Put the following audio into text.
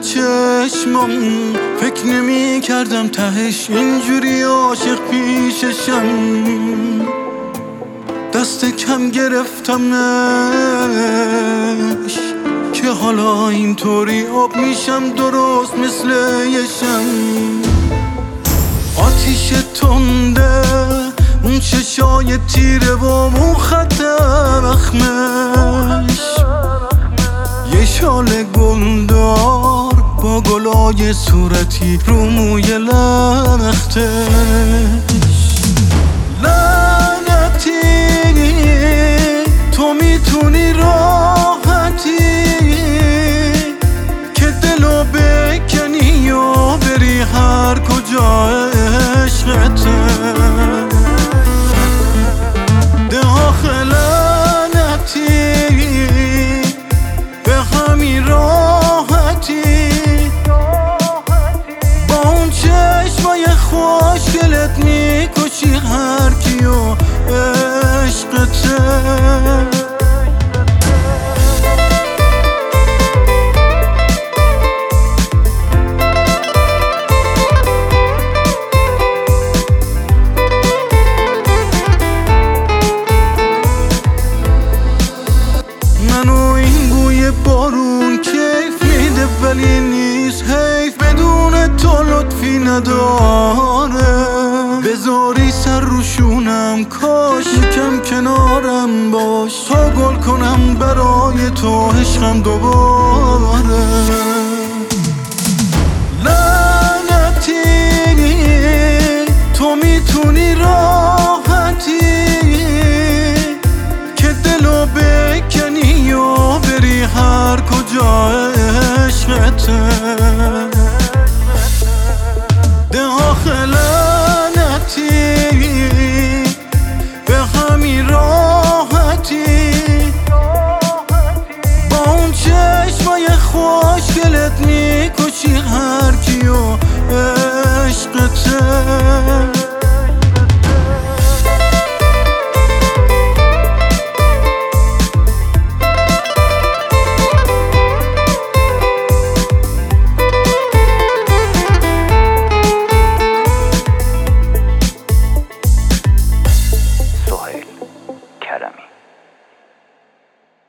چشمام، فکر نمی کردم تهش اینجوری عاشق پیششم. دست کم گرفتمش که حالا اینطوری آب میشم، درست مثل یه شم. آتیش تنده اون چشای تیره و اون خط اخمش، یه شال گلدار با گلای صورتی رو موی لختش. لعنتی تو میتونی راحتی که دلو بکنی و بری هر کجا عشقته. ده آخه لعنتی به همین راحتی با اون چشمای خوشگلت میکشی هر کیو عشقته. منو این بوی بارون کیف میده ولی نیست حیف، بدون تو لطفی نداره. بذاری سر روشونم کاش، یکم کنارم باش تا گل کنم برای تو عشقم دوباره. لعنتی تو میتونی راحتی که دلو بکنی و بری هر کجا عشقته. ده آخه لعنتی به همین راحتی با اون چشمای خوشگلت میکنی